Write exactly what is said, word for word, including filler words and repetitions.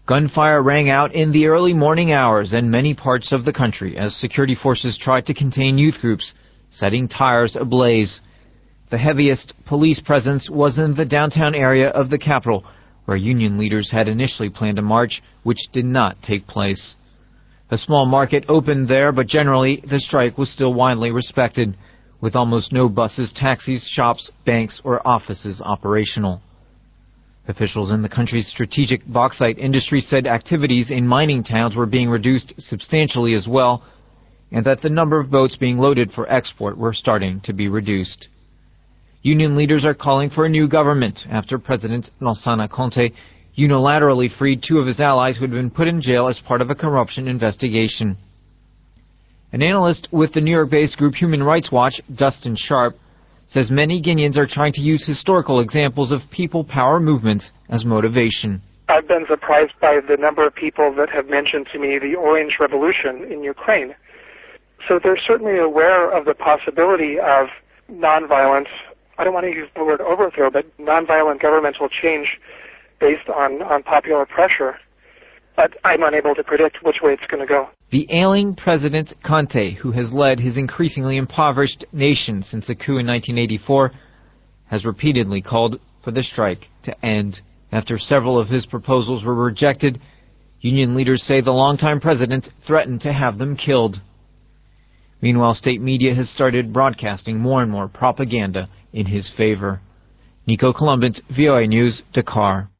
Gunfire rang out in the early morning hours in many parts of the country as security forces tried to contain youth groups, setting tires ablaze. The heaviest police presence was in the downtown area of the capital, where union leaders had initially planned a march, which did not take place. A small market opened there, but generally the strike was still widely respected, with almost no buses, taxis, shops, banks, or offices operational. Officials in the country's strategic bauxite industry said activities in mining towns were being reduced substantially as well, and that the number of boats being loaded for export were starting to be reduced. Union leaders are calling for a new government after President Lansana Conté unilaterally freed two of his allies who had been put in jail as part of a corruption investigation. An analyst with the New York-based group Human Rights Watch, Dustin Sharp, says many Guineans are trying to use historical examples of people power movements as motivation. I've been surprised by the number of people that have mentioned to me the Orange Revolution in Ukraine. So they're certainly aware of the possibility of nonviolence. I don't want to use the word overthrow, but nonviolent governmental change based on, on popular pressure. But I'm unable to predict which way it's going to go. The ailing President Conté, who has led his increasingly impoverished nation since the coup in nineteen eighty-four, has repeatedly called for the strike to end. After several of his proposals were rejected, union leaders say the longtime president threatened to have them killed. Meanwhile, state media has started broadcasting more and more propaganda in his favor. Nico Columbus, V O A News, Dakar.